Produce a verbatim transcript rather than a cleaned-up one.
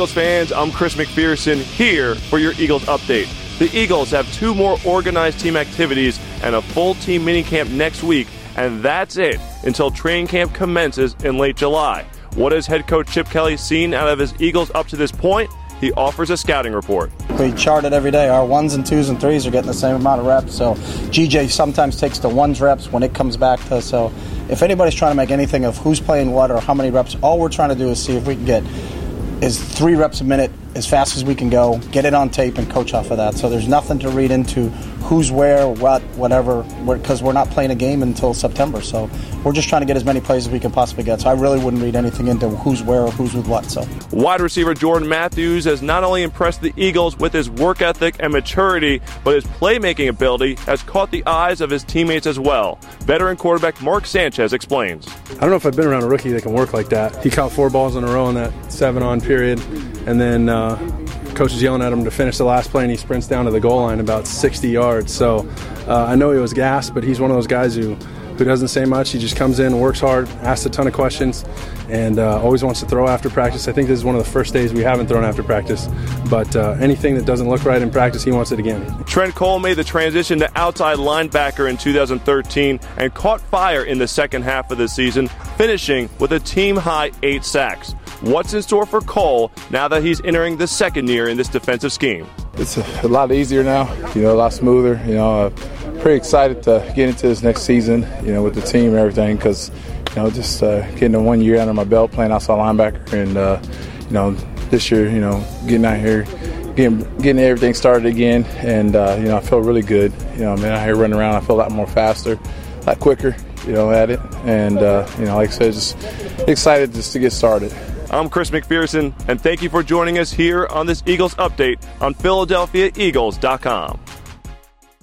Eagles fans, I'm Chris McPherson here for your Eagles update. The Eagles have two more organized team activities and a full team minicamp next week, and that's it until training camp commences in late July. What has head coach Chip Kelly seen out of his Eagles up to this point? He offers a scouting report. We chart it every day. Our ones and twos and threes are getting the same amount of reps. So G J sometimes takes the ones reps when it comes back to. So if anybody's trying to make anything of who's playing what or how many reps, all we're trying to do is see if we can get is three reps a minute as fast as we can go, get it on tape, and coach off of that. So there's nothing to read into who's where, what, whatever, because we're, we're not playing a game until September. So we're just trying to get as many plays as we can possibly get. So I really wouldn't read anything into who's where or who's with what. So wide receiver Jordan Matthews has not only impressed the Eagles with his work ethic and maturity, but his playmaking ability has caught the eyes of his teammates as well. Veteran quarterback Mark Sanchez explains. I don't know if I've been around a rookie that can work like that. He caught four balls in a row in that seven-on period, and then uh, coach is yelling at him to finish the last play, and he sprints down to the goal line about sixty yards. So uh, I know he was gassed, but he's one of those guys who, who doesn't say much. He just comes in, works hard, asks a ton of questions, and uh, always wants to throw after practice. I think this is one of the first days we haven't thrown after practice, but uh, anything that doesn't look right in practice, he wants it again. Trent Cole made the transition to outside linebacker in two thousand thirteen and caught fire in the second half of the season, finishing with a team-high eight sacks. What's in store for Cole now that he's entering the second year in this defensive scheme? It's a, a lot easier now, you know, a lot smoother. You know, uh, pretty excited to get into this next season, you know, with the team and everything, because, you know, just uh, getting the one year under my belt playing outside linebacker, and, uh, you know, this year, you know, getting out here, getting getting everything started again, and, uh, you know, I feel really good. You know, man, out here running around, I feel a lot more faster, a lot quicker, you know, at it, and, uh, you know, like I said, just excited just to get started. I'm Chris McPherson, and thank you for joining us here on this Eagles Update on Philadelphia Eagles dot com.